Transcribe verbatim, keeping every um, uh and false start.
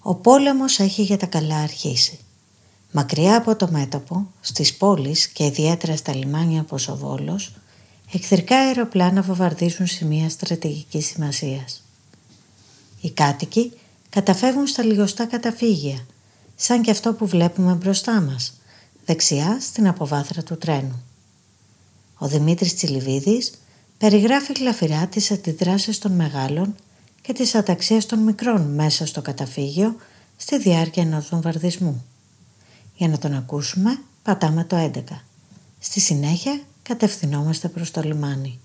Ο πόλεμος έχει για τα καλά αρχίσει. Μακριά από το μέτωπο, στις πόλεις και ιδιαίτερα στα λιμάνια όπως ο Βόλος, εχθρικά αεροπλάνα βομβαρδίζουν σημεία στρατηγικής σημασίας. Οι κάτοικοι καταφεύγουν στα λιγοστά καταφύγια, σαν και αυτό που βλέπουμε μπροστά μας, δεξιά στην αποβάθρα του τρένου. Ο Δημήτρης Τσιλιβίδης περιγράφει γλαφυρά τις αντιδράσεις των μεγάλων και τις αταξίες των μικρών μέσα στο καταφύγιο στη διάρκεια ενός βομβαρδισμού. Για να τον ακούσουμε πατάμε το έντεκα. Στη συνέχεια κατευθυνόμαστε προς το λιμάνι.